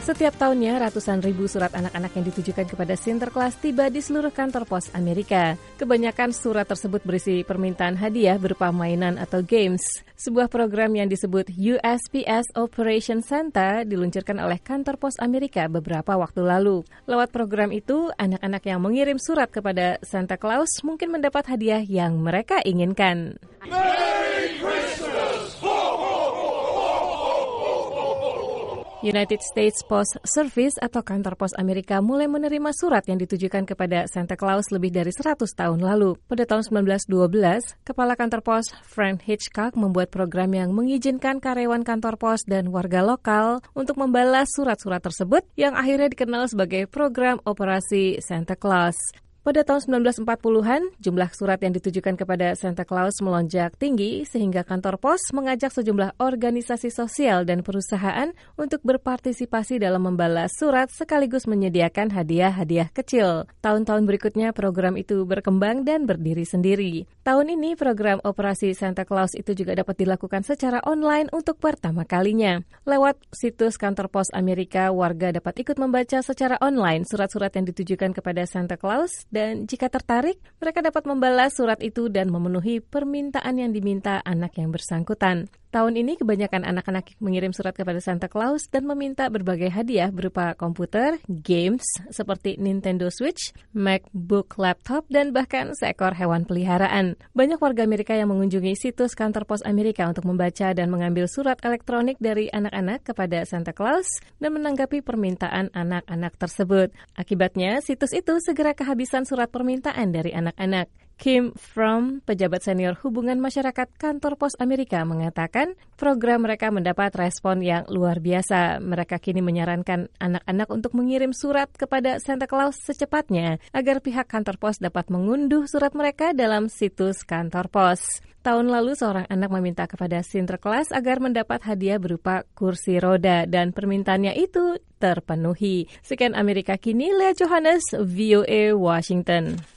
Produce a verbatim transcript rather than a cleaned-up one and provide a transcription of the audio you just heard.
Setiap tahunnya, ratusan ribu surat anak-anak yang ditujukan kepada Sinterklas tiba di seluruh kantor pos Amerika. Kebanyakan surat tersebut berisi permintaan hadiah berupa mainan atau games. Sebuah program yang disebut U S P S Operation Santa diluncurkan oleh kantor pos Amerika beberapa waktu lalu. Lewat program itu, anak-anak yang mengirim surat kepada Santa Claus mungkin mendapat hadiah yang mereka inginkan. Merry Christmas! Ho, ho, ho, ho, ho, ho, ho. United States Post Service atau kantor pos Amerika mulai menerima surat yang ditujukan kepada Santa Claus lebih dari seratus tahun lalu. Pada tahun sembilan belas dua belas, Kepala Kantor Pos Frank Hitchcock membuat program yang mengizinkan karyawan kantor pos dan warga lokal untuk membalas surat-surat tersebut yang akhirnya dikenal sebagai program Operasi Santa Claus. Pada tahun sembilan belas empat puluhan, jumlah surat yang ditujukan kepada Santa Claus melonjak tinggi sehingga kantor pos mengajak sejumlah organisasi sosial dan perusahaan untuk berpartisipasi dalam membalas surat sekaligus menyediakan hadiah-hadiah kecil. Tahun-tahun berikutnya program itu berkembang dan berdiri sendiri. Tahun ini program Operasi Santa Claus itu juga dapat dilakukan secara online untuk pertama kalinya. Lewat situs kantor pos Amerika, warga dapat ikut membaca secara online surat-surat yang ditujukan kepada Santa Claus. Dan jika tertarik, mereka dapat membalas surat itu dan memenuhi permintaan yang diminta anak yang bersangkutan. Tahun ini kebanyakan anak-anak mengirim surat kepada Santa Claus dan meminta berbagai hadiah berupa komputer, games seperti Nintendo Switch, MacBook laptop, dan bahkan seekor hewan peliharaan. Banyak warga Amerika yang mengunjungi situs kantor pos Amerika untuk membaca dan mengambil surat elektronik dari anak-anak kepada Santa Claus dan menanggapi permintaan anak-anak tersebut. Akibatnya, situs itu segera kehabisan surat permintaan dari anak-anak. Kim Fromm, pejabat senior hubungan masyarakat kantor pos Amerika, mengatakan program mereka mendapat respon yang luar biasa. Mereka kini menyarankan anak-anak untuk mengirim surat kepada Santa Claus secepatnya agar pihak kantor pos dapat mengunduh surat mereka dalam situs kantor pos. Tahun lalu seorang anak meminta kepada Sinterklas agar mendapat hadiah berupa kursi roda dan permintaannya itu terpenuhi. Sekian Amerika Kini, Lea Johannes, V O A Washington.